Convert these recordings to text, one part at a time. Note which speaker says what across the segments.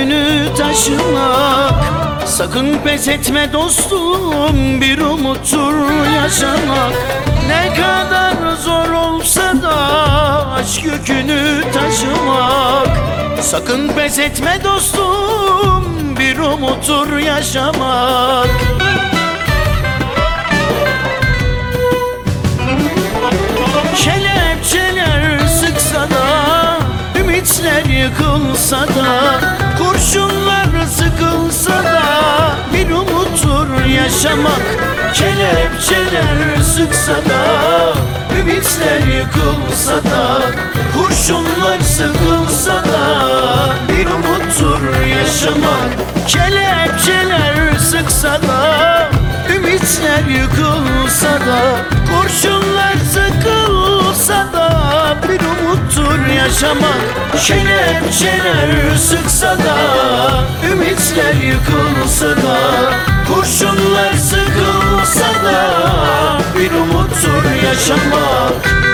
Speaker 1: yükünü taşımak. Sakın pes etme dostum, bir umuttur yaşamak. Ne kadar zor olsa da aşk yükünü taşımak. Sakın pes etme dostum, bir umuttur yaşamak. Kelepçeler sıksa da, ümitler yıkılsa da, kurşunlar sıkılsa da, bir umuttur yaşamak. Kelepçeler sıksa da, ümitler yıkılsa da, kurşunlar sıkılsa da, bir umuttur yaşamak. Kelepçeler sıksa da, ümitler yıkılsa da, kurşunlar sıkılsa da, bir umuttur yaşamak. Kelepçeler sıksa da, ümitler yıkılsa da, kurşunlar sıkılsa da, bir umuttur yaşamak.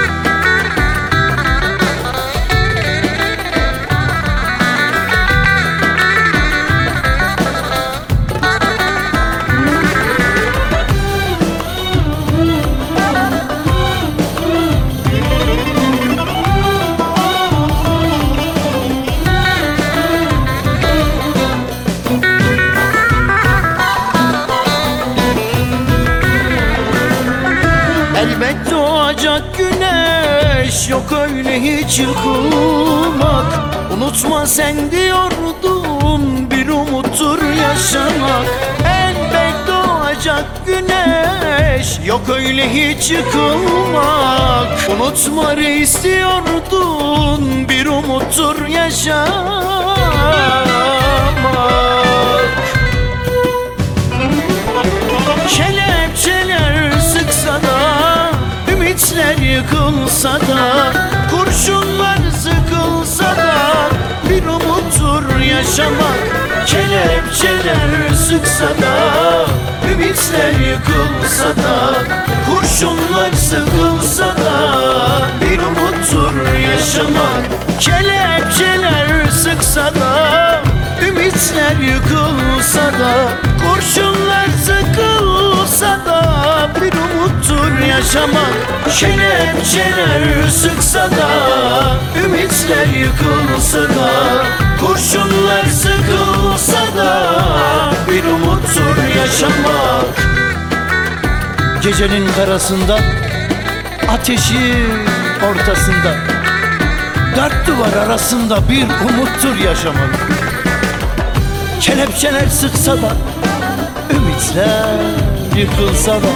Speaker 1: Elbet doğacak güneş, yok öyle hiç yıkılmak. Unutma sen diyordum, bir umuttur yaşamak. Elbet doğacak güneş, yok öyle hiç yıkılmak. Unutma reis diyordun, bir umuttur yaşamak. Kelepçeler sıksa da, ümitler yıkılsa da, kurşunlar sıkılsa da, bir umuttur yaşamak. Kelepçeler sıksa da, ümitler yıkılsa da, kurşunlar sıkılsa da, bir umuttur yaşamak. Kelepçeler sıksa da, ümitler yıkılsa da, kurşunlar sıkılsa da, bir umuttur yaşamak. Kelepçeler sıksa da, ümitler yıkılsa da, kurşunlar sıkılsa da, bir umuttur yaşamak. Gecenin karasında, ateşin ortasında, dört duvar arasında bir umuttur yaşamak. Kelepçeler sıksa da, ümitler yıkılsa da,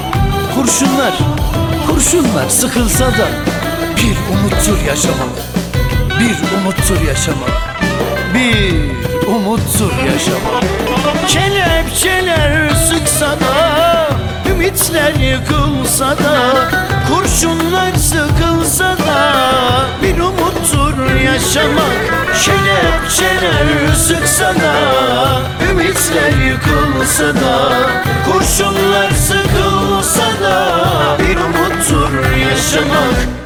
Speaker 1: kurşunlar sıkılsa da, bir umuttur yaşamak. Bir umuttur yaşamak. Bir umuttur yaşamak. Kelepçeler sıksa da, ümitler yıkılsa da, kurşunlar sıkılsa da, bir umuttur yaşamak. Kelepçeler sıksa da, ümitler yıkılsa da, kurşunlar sıkılsa da, bir umuttur yaşamak.